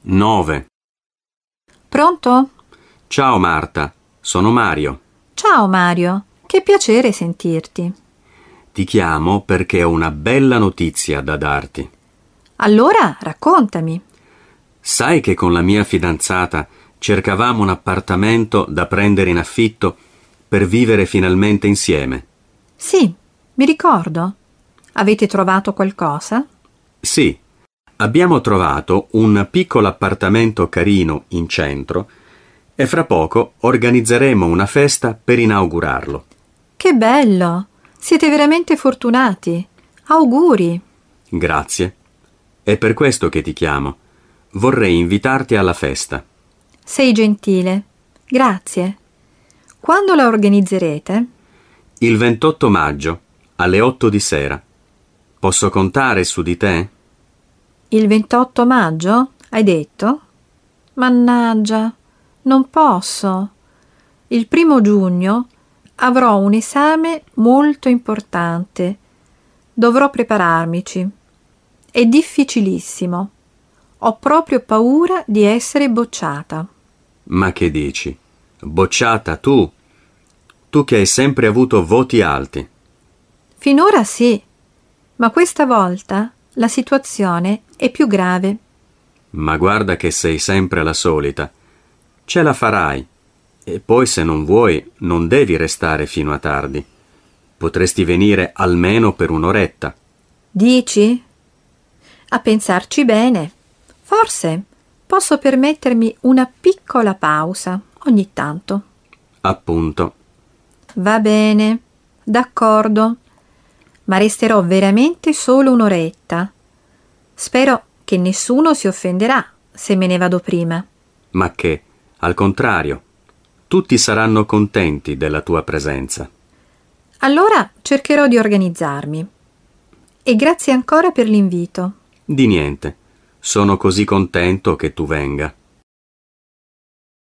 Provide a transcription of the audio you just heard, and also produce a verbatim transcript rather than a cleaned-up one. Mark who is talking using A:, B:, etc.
A: nove.
B: Pronto?
A: Ciao Marta, sono Mario.
B: Ciao Mario, che piacere sentirti.
A: Ti chiamo perché ho una bella notizia da darti.
B: Allora, raccontami.
A: Sai che con la mia fidanzata cercavamo un appartamento da prendere in affitto per vivere finalmente insieme?
B: Sì, mi ricordo. Avete trovato qualcosa?
A: Sì, abbiamo trovato un piccolo appartamento carino in centro e fra poco organizzeremo una festa per inaugurarlo.
B: Che bello! Siete veramente fortunati. Auguri!
A: Grazie. È per questo che ti chiamo. Vorrei invitarti alla festa.
B: Sei gentile. Grazie. Quando la organizzerete?
A: Il ventotto maggio, alle otto di sera. Posso contare su di te?
B: Il ventotto maggio, hai detto? Mannaggia, non posso. Il primo giugno avrò un esame molto importante. Dovrò prepararmici. È difficilissimo. Ho proprio paura di essere bocciata.
A: Ma che dici? Bocciata tu? Tu che hai sempre avuto voti alti.
B: Finora sì, ma questa volta la situazione è più grave.
A: Ma guarda che sei sempre la solita. Ce la farai. E poi se non vuoi, non devi restare fino a tardi. Potresti venire almeno per un'oretta.
B: Dici? A pensarci bene, forse posso permettermi una piccola pausa ogni tanto.
A: Appunto.
B: Va bene, d'accordo, ma resterò veramente solo un'oretta. Spero che nessuno si offenderà se me ne vado prima.
A: Ma che, al contrario, tutti saranno contenti della tua presenza.
B: Allora cercherò di organizzarmi. E grazie ancora per l'invito.
A: Di niente. Sono così contento che tu venga.